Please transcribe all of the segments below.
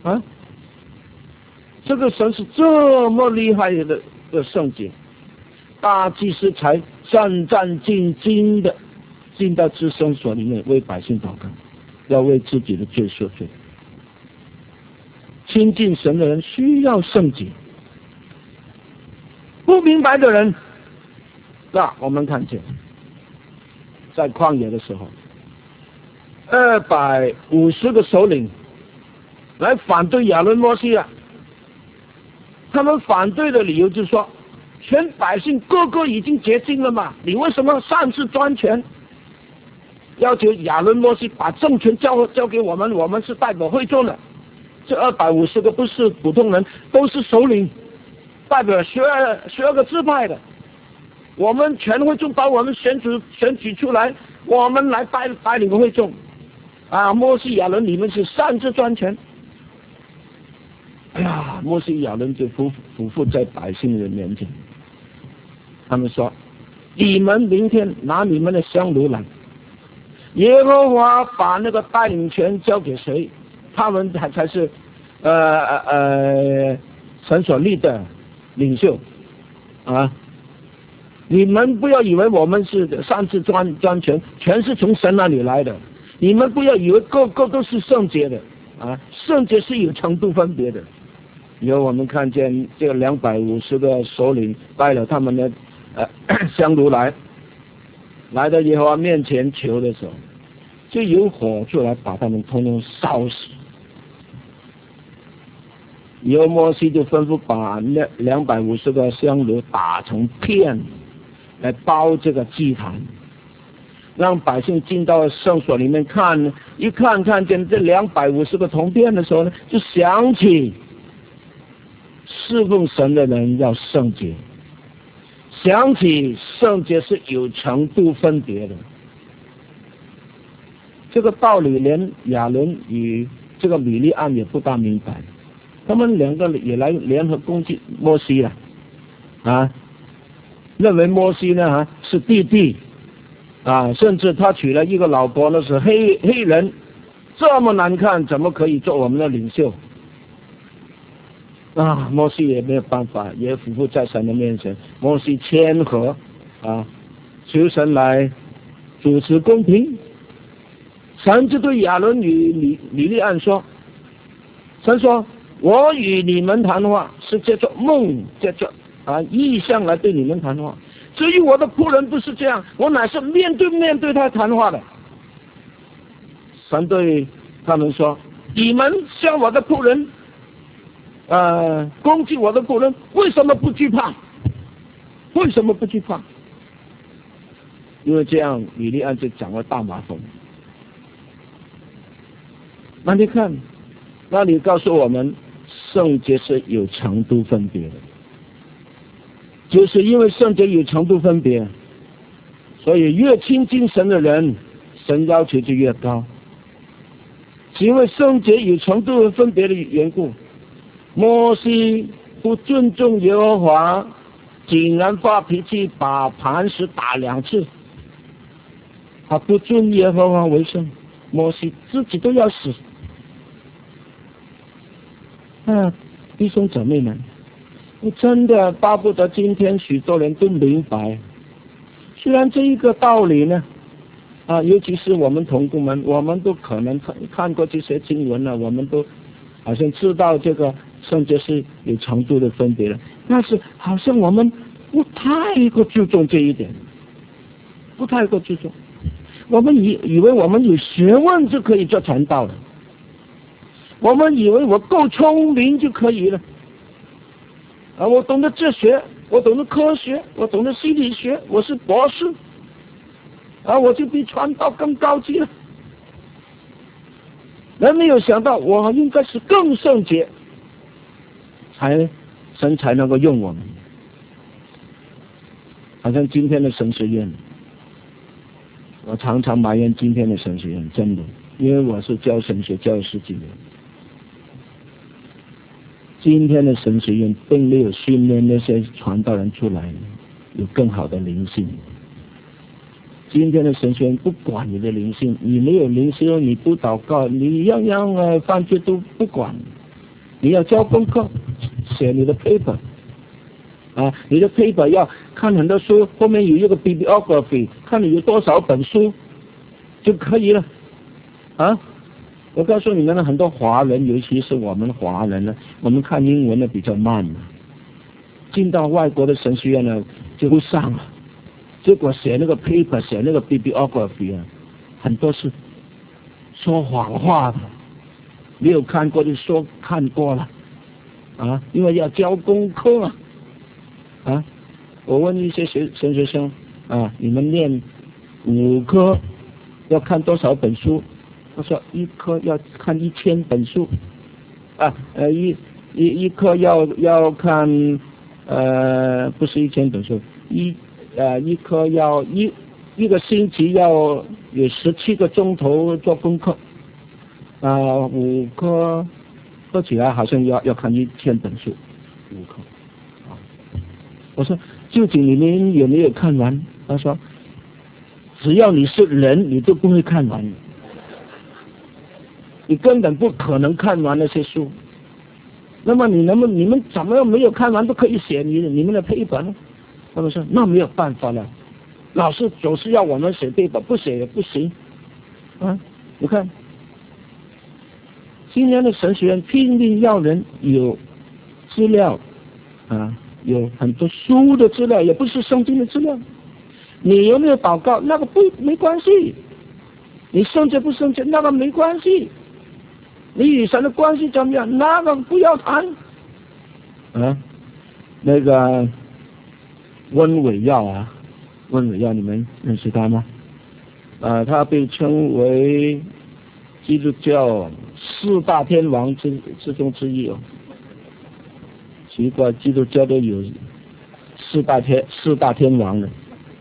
啊，这个神是这么厉害的圣洁，大祭司才战战兢兢的进到至圣所里面为百姓祷告，要为自己的罪赦罪。亲近神的人需要圣洁，不明白的人，我们看见在旷野的时候，250个首领来反对亚伦摩西啊。他们反对的理由就是说，全百姓个个已经洁净了嘛，你为什么擅自专权，要求亚伦摩西把政权交给我们？我们是代表会众的，这250个不是普通人，都是首领，代表12个支派的。我们全会众把我们选举出来，我们来带领会众啊！摩西亚伦，你们是擅自专权。哎呀，摩西亚伦就匍匐在百姓人面前，他们说：你们明天拿你们的香炉来，耶和华把那个带领权交给谁，他们才是神所立的领袖啊！你们不要以为我们是擅自专权，全是从神那里来的。你们不要以为个个都是圣洁的啊！圣洁是有程度分别的。有我们看见这个250个首领带了他们的香炉来到耶和华面前求的时候，就有火出来把他们统统烧死。以后摩西就吩咐把那250个香炉打成片，来包这个祭坛，让百姓进到圣所里面看见这250个铜片的时候呢，就想起侍奉神的人要圣洁，想起圣洁是有程度分别的。这个道理连亚伦与这个米利暗也不大明白，他们两个也来联合攻击摩西了啊，认为摩西呢是弟弟啊，甚至他娶了一个老婆，那是黑人，这么难看，怎么可以做我们的领袖啊？摩西也没有办法，也匍匐在神的面前。摩西谦和啊，求神来主持公平。神就对亚伦与米利暗说：神说，我与你们谈话是借着梦，借着意象来对你们谈话。至于我的仆人不是这样，我乃是面对他谈话的。神对他们说：你们向我的仆人攻击我的仆人，为什么不惧怕？为什么不惧怕？因为这样米利暗就讲了大麻风。那你看，那里告诉我们圣洁是有程度分别的，就是因为圣洁有程度分别，所以越亲近神的人，神要求就越高。因为圣洁有程度分别的缘故，摩西不尊重耶和华，竟然发脾气把磐石打2次。他不尊耶和华为圣，摩西自己都要死。弟兄姊妹们，我真的巴不得今天许多人都明白，虽然这一个道理呢尤其是我们同工们，我们都可能看过这些经文了，我们都好像知道这个圣洁是有程度的分别的，但是好像我们不太过注重这一点，不太过注重。我们以为我们有学问就可以做传道了，我们以为我够聪明就可以了我懂得哲学，我懂得科学，我懂得心理学，我是博士我就比传道更高级了。人没有想到我应该是更圣洁，神才能够用我们。好像今天的神学院，我常常埋怨今天的神学院，真的，因为我是教神学教了10几年。今天的神学院并没有训练那些传道人出来有更好的灵性。今天的神学院不管你的灵性，你没有灵性，你不祷告，你样样犯罪都不管你要交功课，写你的 paper 啊，你的 paper 要看很多书，后面有一个 bibliography， 看你有多少本书就可以了啊。我告诉你们呢，很多华人，尤其是我们华人呢，我们看英文呢比较慢的，进到外国的神学院呢就不上了，结果写那个 paper， 写那个 bibliography 啊，很多是说谎话的，没有看过就说看过了啊，因为要交功课啊。我问一些神学生啊，你们念5科要看多少本书？他说1科要看1000本书啊，一科要看不是1000本书，一科要一个星期要有17个钟头做功课，5科合起来好像要看1000本书，5科啊。我说究竟你们有没有看完？他说只要你是人，你都不会看完，你根本不可能看完那些书。那么你们怎么没有看完都可以写你们的 paper 呢？他们说那没有办法了，老师总是要我们写 paper， 不写也不行啊。你看今年的神学院拼命要人有资料啊，有很多书的资料，也不是圣经的资料。你有没有祷告那个没关系，你圣洁不圣洁那个没关系，你与神的关系怎么样那个不要谈啊。那个温伟耀啊，温伟耀你们认识他吗？他被称为基督教4大天王之中之一哦。奇怪，基督教都有四大天王的。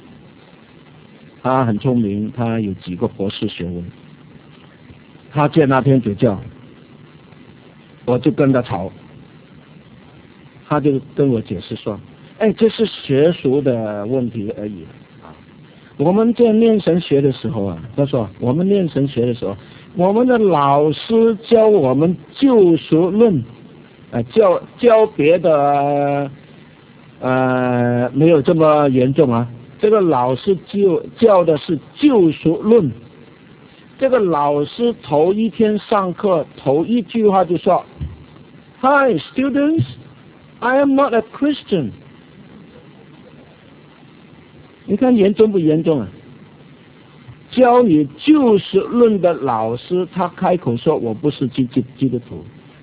他很聪明，他有几个博士学位。他见那天主教，我就跟他吵，他就跟我解释说：“这是学术的问题而已啊。我们在念神学的时候啊，他说我们念神学的时候，我们的老师教我们救赎论，教别的没有这么严重啊。这个老师教的是救赎论。这个老师头一天上课，头一句话就说 ：“Hi students, I am not a Christian。”你看严重不严重啊？教你救赎论的老师，他开口说：“我不是基督徒。”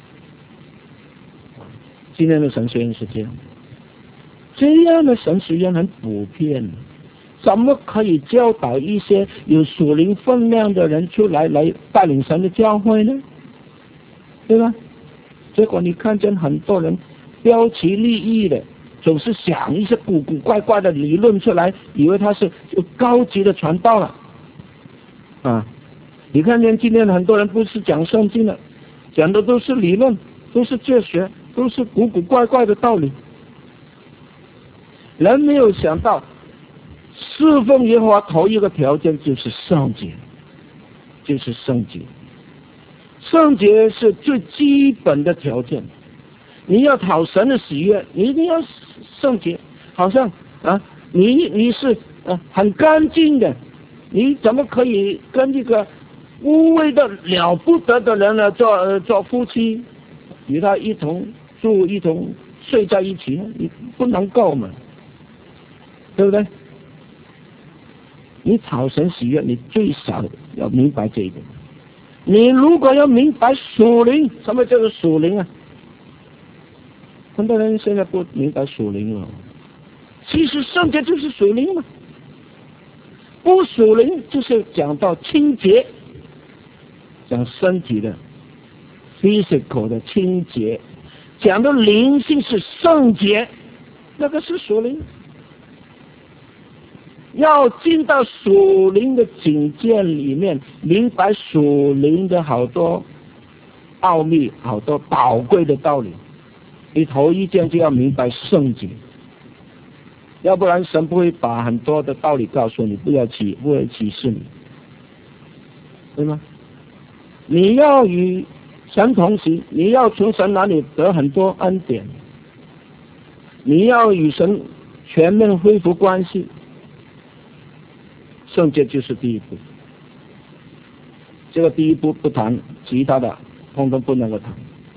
今天的神学院是这样，这样的神学院很普遍。怎么可以教导一些有属灵分量的人出来带领神的教会呢？对吧？结果你看见很多人标奇立异的，总是想一些古怪怪的理论出来，以为他是有高级的传道了啊！你看见今天很多人不是讲圣经的，讲的都是理论，都是哲学，都是古怪怪的道理。人没有想到侍奉耶和华头一个条件就是圣洁，就是圣洁。圣洁是最基本的条件。你要讨神的喜悦，你一定要圣洁。好像你是很干净的，你怎么可以跟这个污秽的了不得的人呢做夫妻，与他一同住一同睡在一起呢？你不能够嘛，对不对？你讨神喜悦，你最少要明白这一点。你如果要明白属灵，什么叫做属灵啊？很多人现在不明白属灵了。其实圣洁就是属灵嘛，不属灵就是讲到清洁，讲身体的 physical 的清洁，讲到灵性是圣洁，那个是属灵。要进到属灵的境界里面，明白属灵的好多奥秘，好多宝贵的道理。你头一件就要明白圣洁，要不然神不会把很多的道理告诉你，不会歧视你，对吗？你要与神同行，你要从神那里得很多恩典，你要与神全面恢复关系，圣洁就是第一步。这个第一步不谈，其他的通通不能够谈。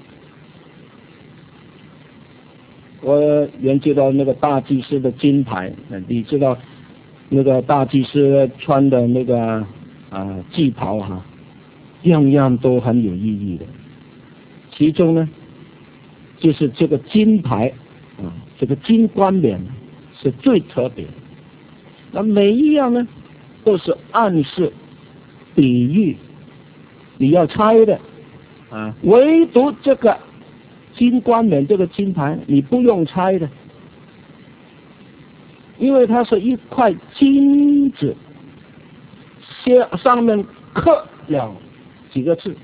我研究到那个大祭司的金牌，你知道那个大祭司穿的那个祭袍样样都很有意义的。其中呢，就是这个金牌这个金冠冕是最特别的。那每一样呢，都是暗示、比喻，你要猜的唯独这个金冠冕这个金牌你不用猜的，因为它是一块金子，上面刻了几个字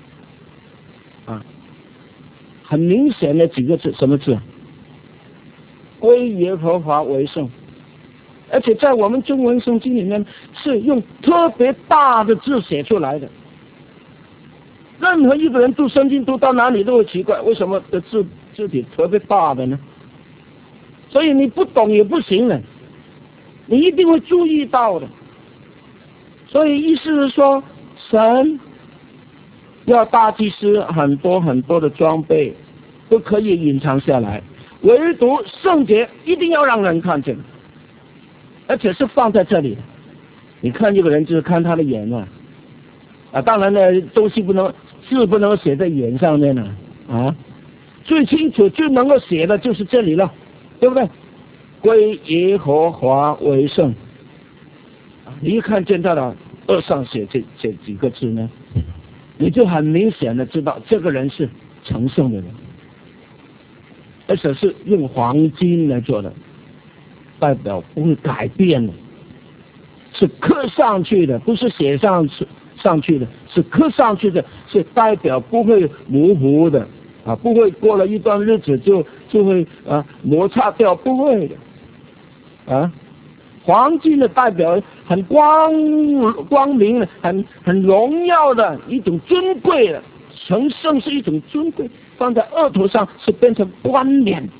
很明显的几个字，什么字？归耶和华为圣。而且在我们中文圣经里面是用特别大的字写出来的。任何一个人读圣经读到哪里都会奇怪，为什么的字体特别大的呢？所以你不懂也不行了，你一定会注意到的。所以意思是说，神要大祭司很多很多的装备都可以隐藏下来，唯独圣洁一定要让人看见，而且是放在这里的。你看一个人就是看他的眼当然呢，东西字不能写在眼上面最清楚最能够写的就是这里了，对不对？归耶和华为圣。你一看见他的额上写这几个字呢，你就很明显的知道这个人是成圣的人，而且是用黄金来做的，代表不会改变的，是刻上去的，不是写上去的，是刻上去的，是代表不会模糊的不会过了一段日子就会摩擦掉，不会的黄金的代表很光明的，很荣耀的一种尊贵的，成圣是一种尊贵，放在额头上是变成冠冕。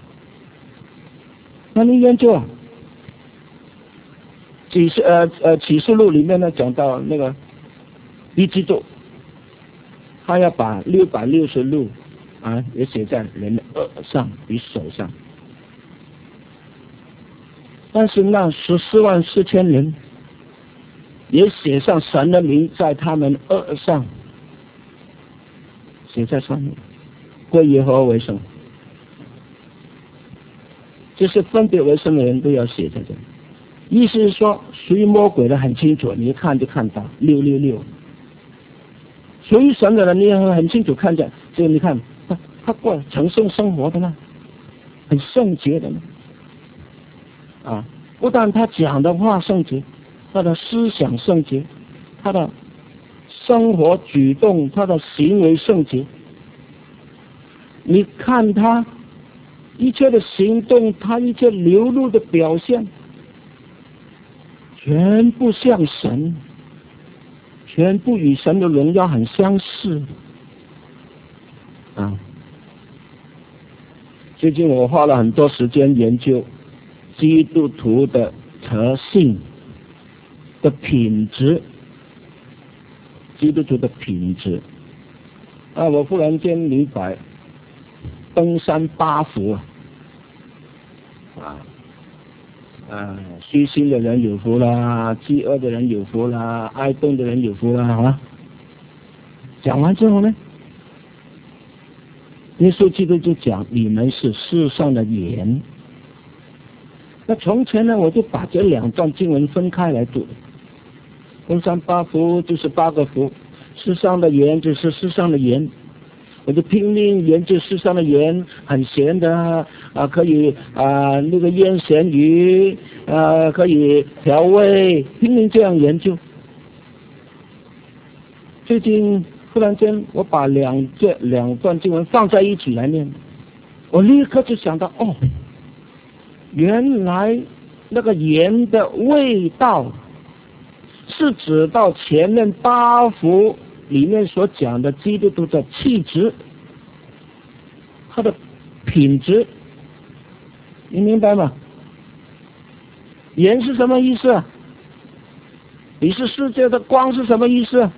那你研究启示录里面呢讲到那个一基督，他要把666也写在人的额上与手上。但是那14万4千人也写上神的名在他们额上，写在上面，归耶和华为圣。就是分别为圣的人都要写在这里。意思是说，属于魔鬼的很清楚，你一看就看到666；属于神的人，你也很清楚看见，所以你看他过成圣生活的呢，很圣洁的呢。不但他讲的话圣洁，他的思想圣洁，他的生活举动，他的行为圣洁。你看他一切的行动，他一切流露的表现，全部像神，全部与神的荣耀很相似最近我花了很多时间研究基督徒的德性的品质，基督徒的品质我忽然间明白，登山八福虚心的人有福啦，饥饿的人有福啦，爱动的人有福啦讲完之后呢，耶稣基督就讲，你们是世上的盐。那从前呢，我就把这2段经文分开来读，登山八福就是8个福，世上的盐就是世上的盐。我就拼命研究世上的盐，很咸的可以那个腌咸鱼可以调味，拼命这样研究。最近忽然间我把两段经文放在一起来念，我立刻就想到原来那个盐的味道是指到前面8福里面所讲的基督徒的气质，他的品质，你明白吗？盐是什么意思？你是世界的光是什么意思？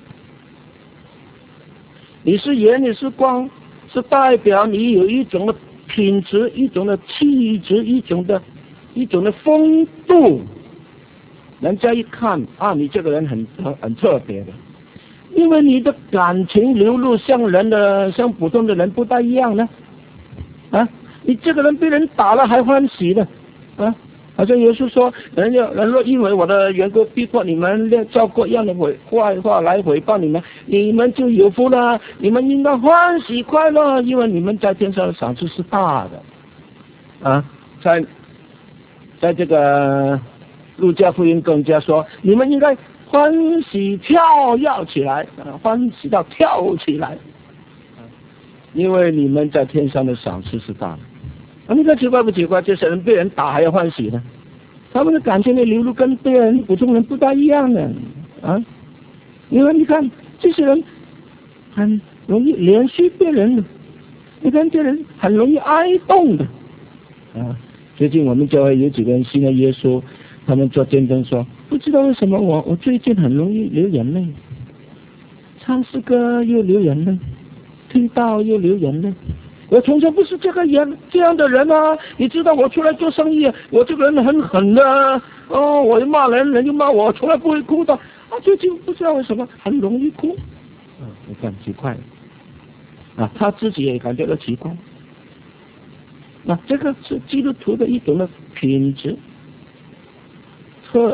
你是盐，你是光，是代表你有一种的品质，一种的气质，一种的风度。人家一看啊，你这个人很特别的，因为你的感情流露像普通的人不大一样呢。啊，你这个人被人打了还欢喜的，啊，好像耶稣说，人若因为我的缘故逼迫你们，照各样的坏话来诽谤你们，你们就有福了，你们应该欢喜快乐，因为你们在天上的赏赐是大的。啊，在这个路加福音更加说，你们应该欢喜跳跃起来，欢喜到跳起来，因为你们在天上的赏赐是大的。你看奇怪不奇怪？这些人被人打还要欢喜呢？他们的感情的流露跟别人普通人不大一样的啊！因为你看这些人很容易连续别人的，你看这人很容易哀动的啊！最近我们教会有几个人信了耶稣，他们做见证说，不知道为什么我最近很容易流眼泪，唱诗歌又流眼泪，听道又流眼泪。我从前不是这样的人啊！你知道我出来做生意，我这个人很狠的哦，我骂人，人就骂我，从来不会哭的啊！最近不知道为什么很容易哭，你看奇怪啊，他自己也感觉到奇怪。那这个是基督徒的一种的品质、特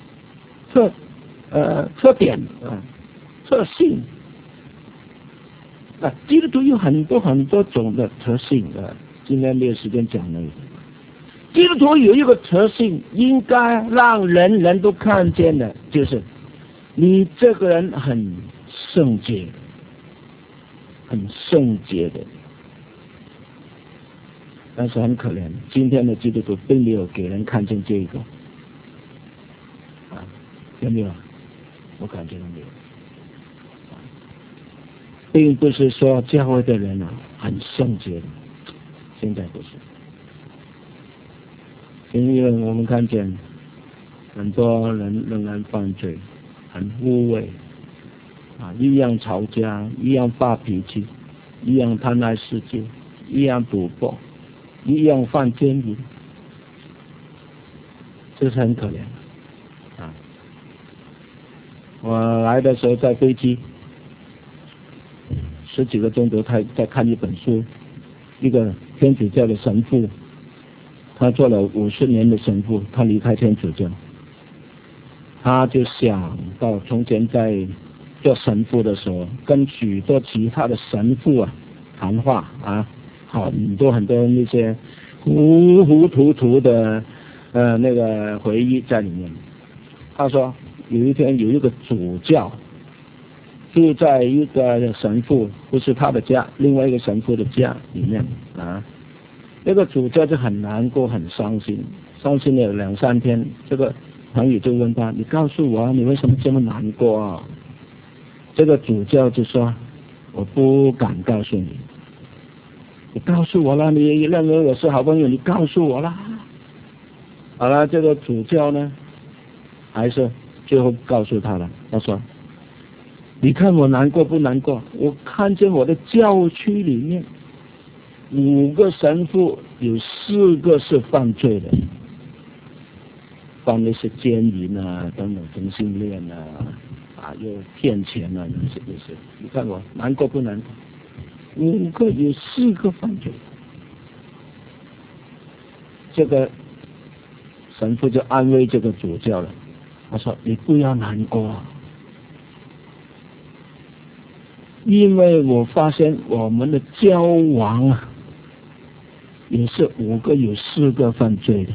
点特性。基督徒有很多种的特性的，今天没有时间讲了。基督徒有一个特性，应该让人都看见的，就是你这个人很圣洁的。但是很可怜，今天的基督徒并没有给人看见这个，有没有？我感觉到没有。并不是说教会的人很圣洁，现在不是，因为我们看见很多人仍然犯罪，很污秽一样吵架，一样发脾气，一样贪爱世界，一样赌博，一样犯奸淫，这是很可怜我来的时候在飞机10几个钟头在看一本书，一个天主教的神父，他做了50年的神父，他离开天主教，他就想到从前在做神父的时候，跟许多其他的神父谈话很多那些糊涂的那个回忆在里面。他说有一天有一个主教住在一个神父，不是他的家，另外一个神父的家里面那个主教就很难过，很伤心了2、3天。这个朋友就问他，你告诉我你为什么这么难过这个主教就说，我不敢告诉你，你告诉我了，你认为我是好朋友，你告诉我了。好了，这个主教呢还是最后告诉他了，他说，你看我难过不难过？我看见我的教区里面5个神父有4个是犯罪的，犯那些奸淫等等同性恋又骗钱那些。你看我难过不难过？5个有4个犯罪。这个神父就安慰这个主教了，他说你不要难过，因为我发现我们的教王也是5个有4个犯罪的。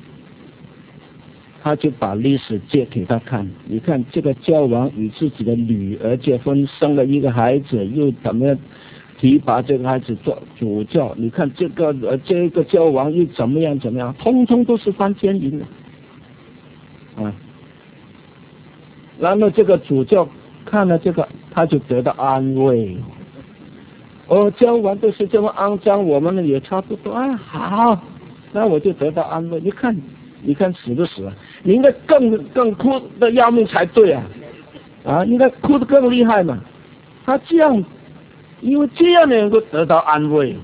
他就把历史借给他看，你看这个教王与自己的女儿结婚，生了一个孩子，又怎么样提拔这个孩子做主教？你看这个教王又怎么样，通通都是犯奸淫的然后这个主教看了这个，他就得到安慰。交往都是这么肮脏，我们也差不多。好，那我就得到安慰。你看死不死啊？你应该更哭得要命才对啊！应该哭得更厉害嘛。他这样，因为这样能够得到安慰。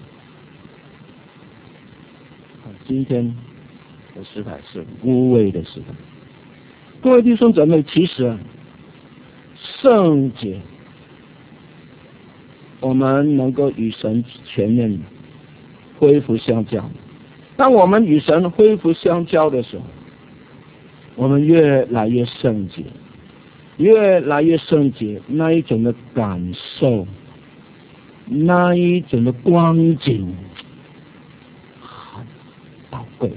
今天的时代是无畏的时代。各位弟兄姊妹，其实圣洁，我们能够与神全面恢复相交。当我们与神恢复相交的时候，我们越来越圣洁，越来越圣洁，那一种的感受，那一种的光景，很宝贵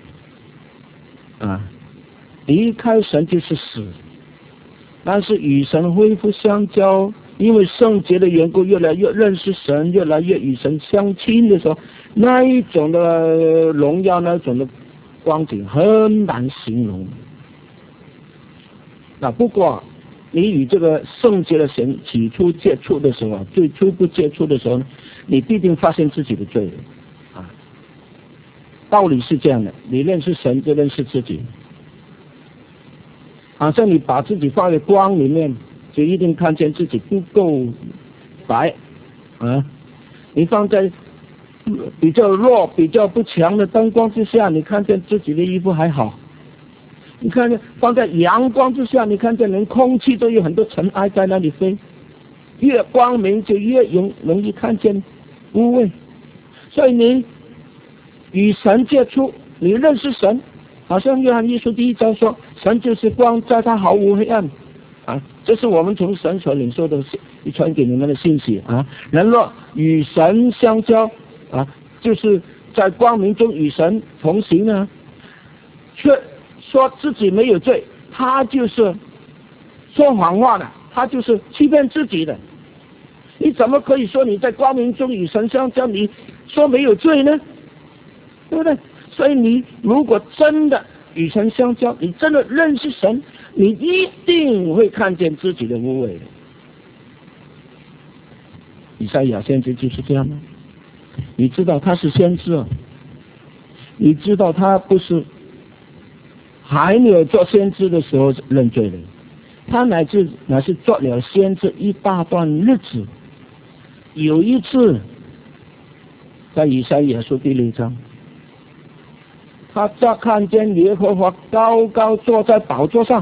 离开神就是死，但是与神恢复相交，因为圣洁的缘故，越来越认识神，越来越与神相亲的时候，那一种的荣耀，那一种的光景很难形容。不过你与这个圣洁的神起初接触的时候，最初不接触的时候，你必定发现自己的罪道理是这样的，你认识神就认识自己。好像你把自己放在光里面，就一定看见自己不够白你放在比较弱、比较不强的灯光之下，你看见自己的衣服还好。你看见放在阳光之下，你看见连空气都有很多尘埃在那里飞。越光明就越容易看见污秽。所以你与神接触，你认识神，好像约翰一书第1章说，神就是光，在他毫无黑暗这是我们从神所领受的传给你们的信息人若与神相交就是在光明中与神同行呢，却说自己没有罪，他就是说谎话的，他就是欺骗自己的。你怎么可以说你在光明中与神相交，你说没有罪呢？对不对？所以你如果真的与神相交，你真的认识神，你一定会看见自己的污秽的。以赛亚先知就是这样吗？你知道他是先知你知道他不是还没有做先知的时候认罪的，他乃是做了先知一大段日子。有一次在以赛亚书第6章，他看见耶和华高高坐在宝座上，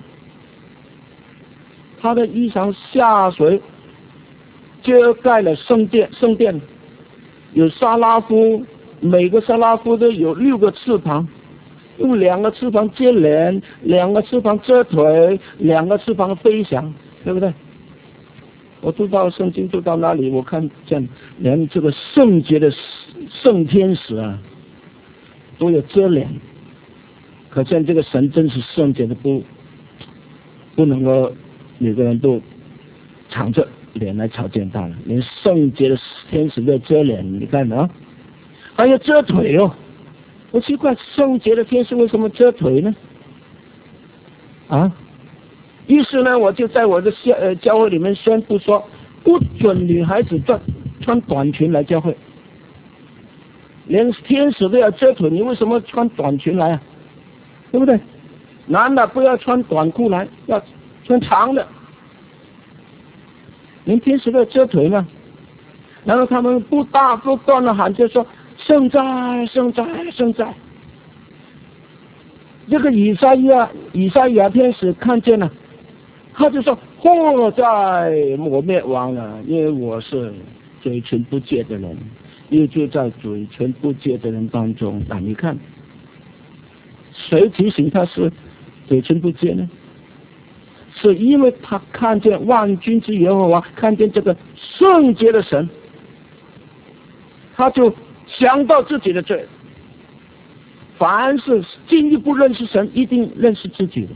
他的衣裳下垂遮盖了圣殿，有撒拉夫，每个撒拉夫都有6个翅膀，用2个翅膀遮脸，2个翅膀遮腿，2个翅膀飞翔，对不对？我读到圣经读到那里，我看见连这个圣洁的圣天使都有遮脸，可见这个神真是圣洁的不能够每个人都敞着脸来朝见他了，连圣洁的天使都遮脸，你看还有遮腿我奇怪，圣洁的天使为什么遮腿呢？于是呢，我就在我的教会里面宣布说，不准女孩子穿短裙来教会，连天使都要遮腿，你为什么穿短裙来对不对？男的不要穿短裤来，要穿长的，连天使都要遮腿嘛。然后他们不断的喊，就说圣哉圣哉圣哉。这个以赛亚天使看见了，他就说祸哉，我灭亡了，因为我是嘴唇不洁的人，又就在嘴唇不洁的人当中。你看谁提醒他是嘴唇不洁呢？是因为他看见万军之耶和华，看见这个圣洁的神，他就想到自己的罪。凡是进一步认识神，一定认识自己的。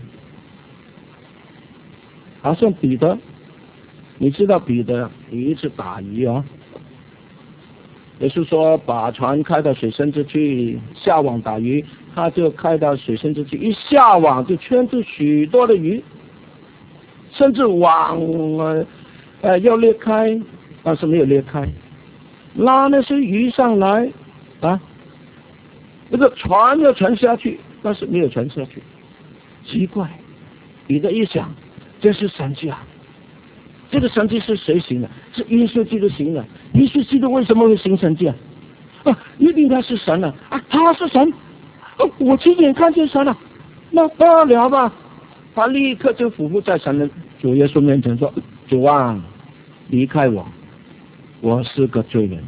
好像彼得，你知道彼得有一次打鱼也是说把船开到水深之区下网打鱼，他就开到水深之区，一下网就圈住许多的鱼， 甚至网要裂开，但是没有裂开。拉那些鱼上来啊，那个船要沉下去，但是没有沉下去。奇怪，彼得一想，这是神迹啊！这个神迹是谁行的？是耶稣基督行的。耶稣基督为什么会行神迹啊？一定他是神啊！他是神，我亲眼看见神了，那不了吧？他立刻就俯伏在神的主耶稣面前说：“主啊，离开我，我是个罪人。”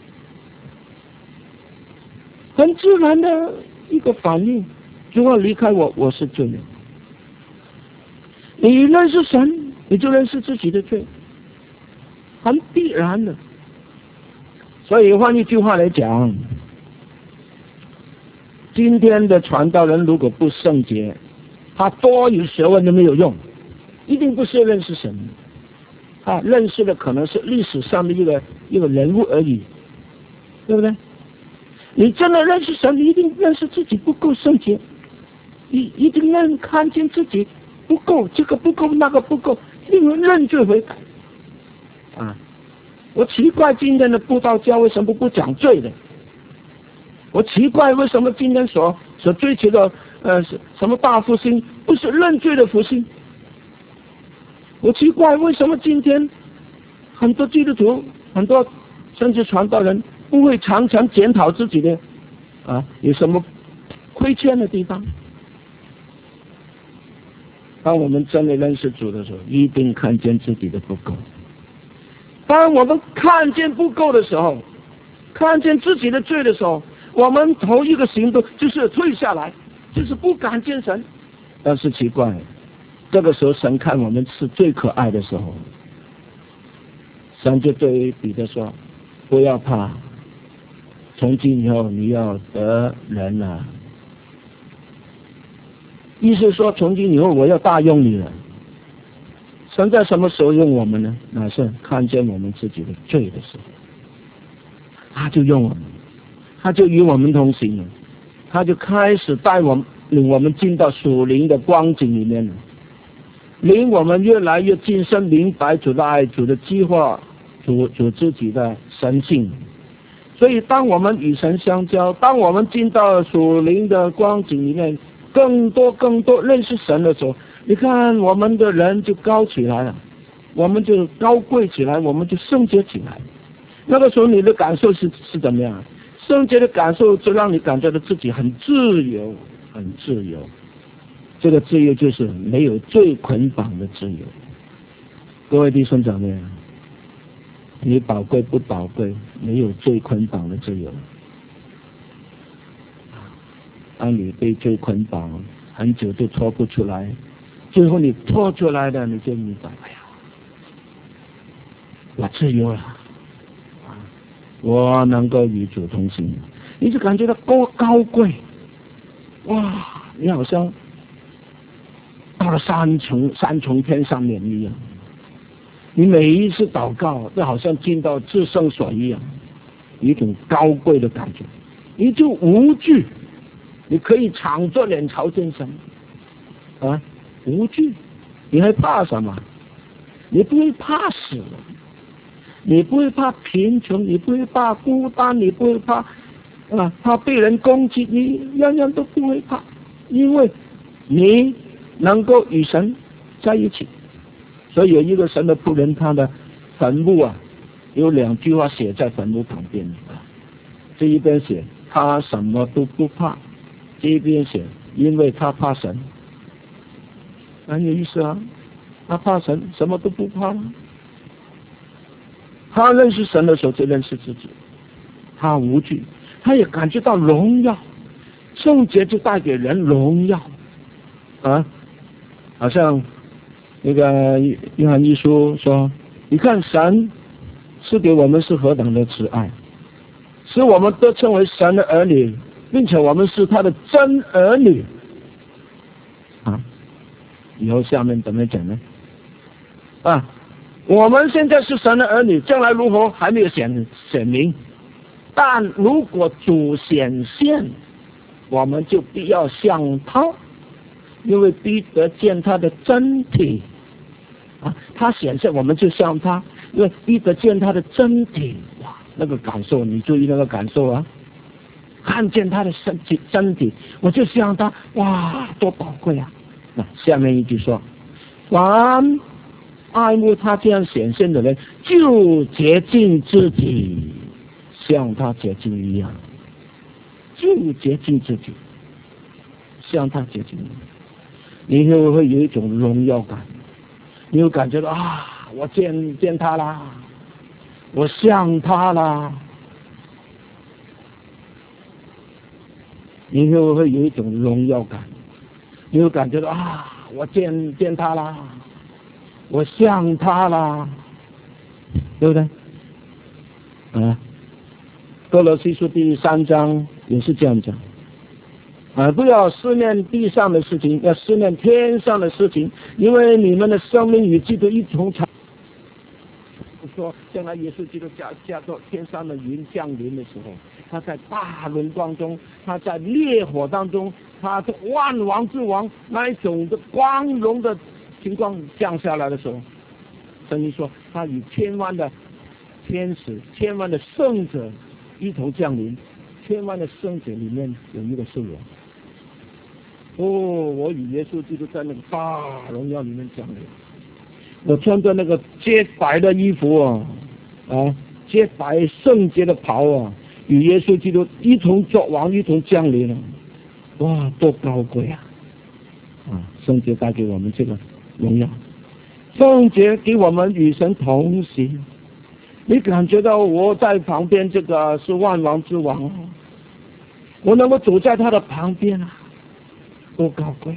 很自然的一个反应，主啊，离开我，我是罪人。你认识神，你就认识自己的罪，很必然的。所以换一句话来讲，今天的传道人如果不圣洁，他多有学问都没有用，一定不是认识神，他认识的可能是历史上的一个人物而已，对不对？你真的认识神，你一定认识自己不够圣洁，你一定能看见自己不够，这个不够，那个不够，一定会认罪悔改啊！我奇怪今天的布道教为什么不讲罪的？我奇怪为什么今天所追求的什么大复兴不是认罪的复兴？我奇怪为什么今天很多基督徒，很多甚至传道人不会常常检讨自己的有什么亏欠的地方？当我们真的认识主的时候，一定看见自己的不够。当我们看见不够的时候，看见自己的罪的时候，我们头一个行动就是退下来，就是不敢见神。但是奇怪，这个时候神看我们是最可爱的时候，神就对彼得说：“不要怕，从今以后你要得人了。”意思说，从今以后我要大用你了。神在什么时候用我们呢？乃是看见我们自己的罪的时候，他就用我们，他就与我们同行了，他就开始带领我们进到属灵的光景里面了，领我们越来越近身明白主的爱，主的计划，主自己的神性。所以当我们与神相交，当我们进到属灵的光景里面，更多认识神的时候，你看我们的人就高起来了，我们就高贵起来，我们就圣洁起来。那个时候你的感受是怎么样？圣洁的感受就让你感觉到自己很自由，很自由。这个自由就是没有罪捆绑的自由。各位弟兄姊妹，你宝贵不宝贵？没有罪捆绑的自由。当你被罪捆绑很久就脱不出来，最后你脱出来了，你就明白，哎呀，我自由了，我能够与主同行，你就感觉到多高贵，哇，你好像到了三重天上面一样，你每一次祷告都好像进到至圣所一样，一种高贵的感觉，你就无惧，你可以敞着脸朝见神无惧，你还怕什么？你不会怕死，你不会怕贫穷，你不会怕孤单，你不会怕怕被人攻击，你样样都不会怕，因为你能够与神在一起。所以有一个神的仆人，他的坟墓有2句话写在坟墓旁边这一边写他什么都不怕，这一边写因为他怕神。很有意思他怕神，什么都不怕。他认识神的时候就认识自己，他无惧，他也感觉到荣耀，圣洁就带给人荣耀好像那个约翰一书说，你看神赐给我们是何等的慈爱，使我们都称为神的儿女，并且我们是他的真儿女以后下面怎么讲呢？我们现在是神的儿女，将来如何还没有显明，但如果主显现，我们就必要像他，因为必得见他的真体。 啊，他显现我们就像他，因为彼得见他的真体，哇，那个感受，你注意那个感受啊，看见他的身体，我就像他，哇，多宝贵啊！那下面一句说，凡爱慕他这样显现的人，就洁净自己，像他洁净一样，就洁净自己，像他洁净一样。你会不会有一种荣耀感？你会感觉到啊，我见他啦，我像他啦。你会不会有一种荣耀感？你会感觉到啊，我见他啦，我像他啦，对不对？歌罗西书第3章也是这样讲。不要思念地上的事情，要思念天上的事情，因为你们的生命与基督一同长。说将来耶稣基督驾着天上的云降临的时候，他在大轮光中，他在烈火当中，他是万王之王那一种的光荣的情况降下来的时候，圣经说他与千万的天使、千万的圣者一同降临，千万的圣者里面有一个是我。我与耶稣基督在那个大荣耀里面降临。我穿着那个洁白的衣服洁白圣洁的袍与耶稣基督一同作王，一同降临了。哇，多高贵啊！圣洁带给我们这个荣耀，圣洁给我们与神同行。你感觉到我在旁边，这个是万王之王，我能够走在他的旁边啊，多高贵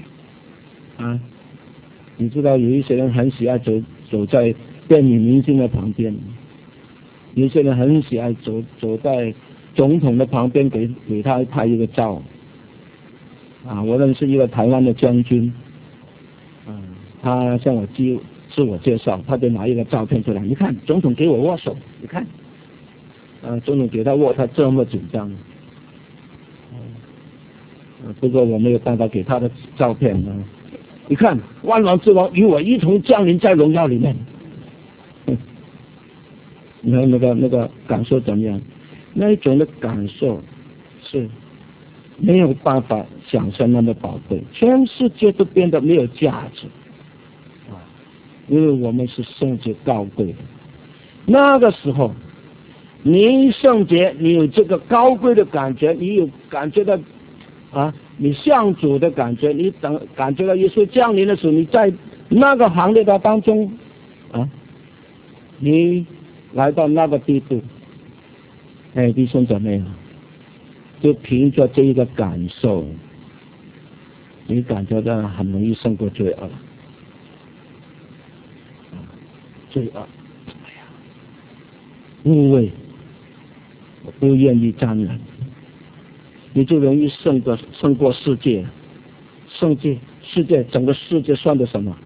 你知道有一些人很喜爱走在电影明星的旁边，有一些人很喜爱走在总统的旁边给他拍一个照。我认识一个台湾的将军，他向我自我介绍，他就拿一个照片出来，你看总统给我握手，你看，总统给他握，他这么紧张。不过我没有办法给他的照片你看万王之王与我一同降临在荣耀里面，你看那个感受怎么样？那一种的感受是没有办法想象那么宝贵，全世界都变得没有价值因为我们是圣洁高贵的。那个时候你圣洁，你有这个高贵的感觉，你有感觉到你像主的感觉，你感觉到耶稣降临的时候，你在那个行列的当中你来到那个地步，弟兄姊妹就凭着这一个感受，你感觉到很容易胜过罪恶。罪恶，因为我不愿意沾染，你就容易胜过世界。世界整个世界算的什么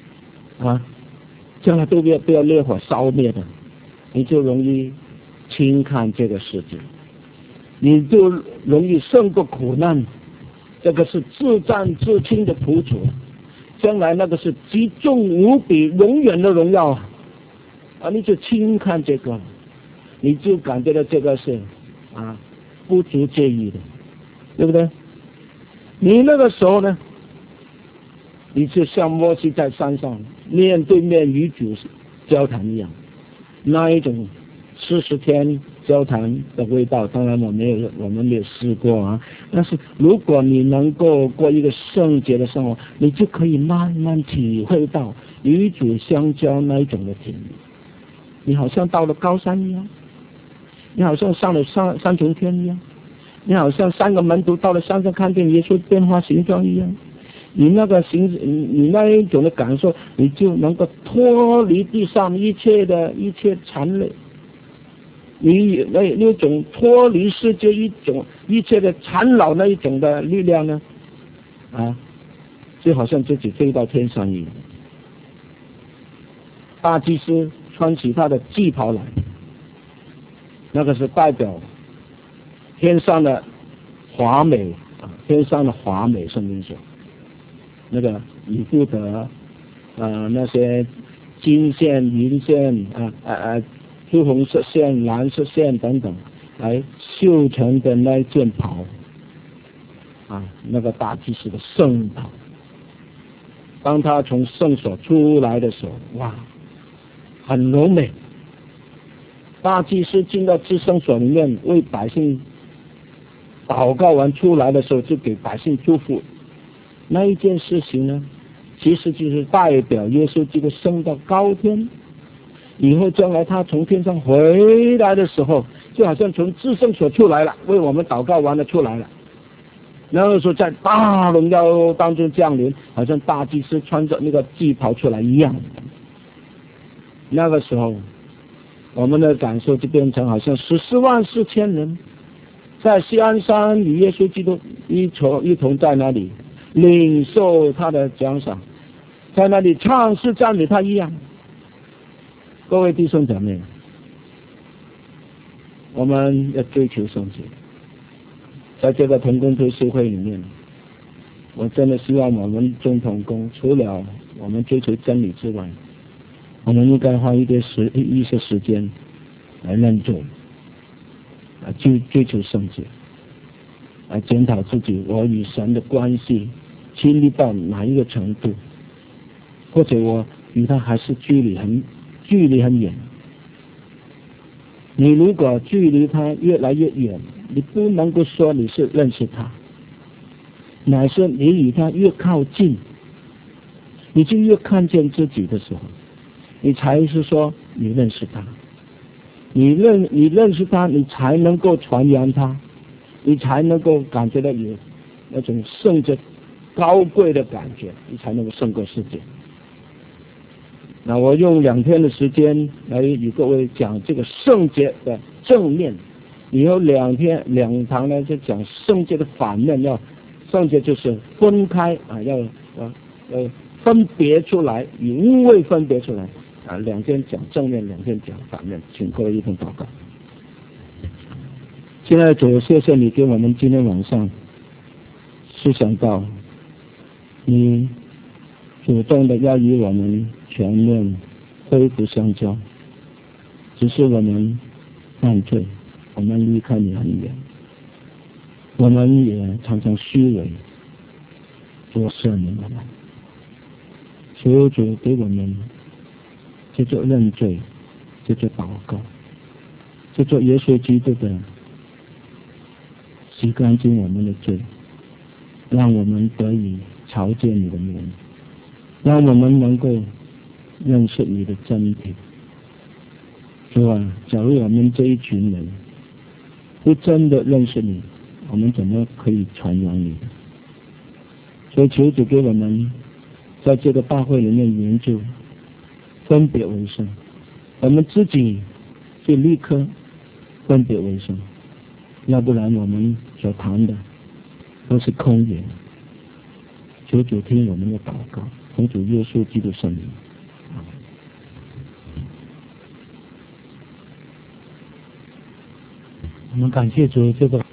将来都不要烈火烧灭的，你就容易轻看这个世界，你就容易胜过苦难。这个是自战自清的苦楚，将来那个是极重无比永远的荣耀你就轻看这个，你就感觉到这个是不足介意的，对不对？你那个时候呢，你就像摩西在山上面对面与主交谈一样，那一种40天交谈的味道，当然我们没有试过但是如果你能够过一个圣洁的生活，你就可以慢慢体会到与主相交那一种的体验。你好像到了高山一样，你好像上了三重天一样，你好像3个门徒到了山上看见耶稣变化形状一样，你那一种的感受，你就能够脱离地上一切残累，你那种脱离世界一切的缠绕那一种的力量呢就好像自己飞到天上一样。大祭司穿起他的祭袍来，那个是代表天上的华美天上的华美。圣经说那个以弗得那些金线、银线朱红色线、蓝色线等等来绣成的那件袍那个大祭司的圣袍。当他从圣所出来的时候，哇，很柔美。大祭司进到至圣所里面为百姓祷告完出来的时候，就给百姓祝福。那一件事情呢，其实就是代表耶稣基督升到高天以后，将来他从天上回来的时候，就好像从至圣所出来了，为我们祷告完了出来了。那个时候在大荣耀当中降临，好像大祭司穿着那个祭袍出来一样。那个时候我们的感受就变成好像144000人在锡安山与耶稣基督一同在那里领受他的奖赏，在那里唱诗赞美他一样。各位弟兄姐妹，我们要追求圣洁。在这个同工推修会里面，我真的希望我们众同工除了我们追求真理之外，我们应该花一些时间来认罪，追求圣洁，来检讨自己我与神的关系亲密到哪一个程度，或者我与他还是距离很远。你如果距离他越来越远，你不能够说你是认识他，乃是你与他越靠近，你就越看见自己的时候，你才是说你认识他。你认识他，你才能够传扬他，你才能够感觉到有那种圣洁高贵的感觉，你才能够胜过世界。那我用2天的时间来与各位讲这个圣洁的正面，以后2堂呢就讲圣洁的反面。圣洁就是分开要分别出来，与污秽分别出来2天讲正面，2天讲反面。请各位一同祷告。亲爱的主，谢谢你给我们今天晚上思想到你主动的要与我们全面恢复相交，只是我们犯罪，我们离开你很远，我们也常常虚伪，做赦免我们。求主给我们这做认罪，这做祷告，这做耶稣基督的洗干净我们的罪，让我们得以朝见你的面，让我们能够认识你的真理。主啊，假如我们这一群人不真的认识你，我们怎么可以传扬你？所以求主给我们在这个大会里面研究分别为圣，我们自己就立刻分别为圣，要不然我们所谈的都是空言。求主听我们的祷告，奉主耶稣基督圣名。我们感谢主这个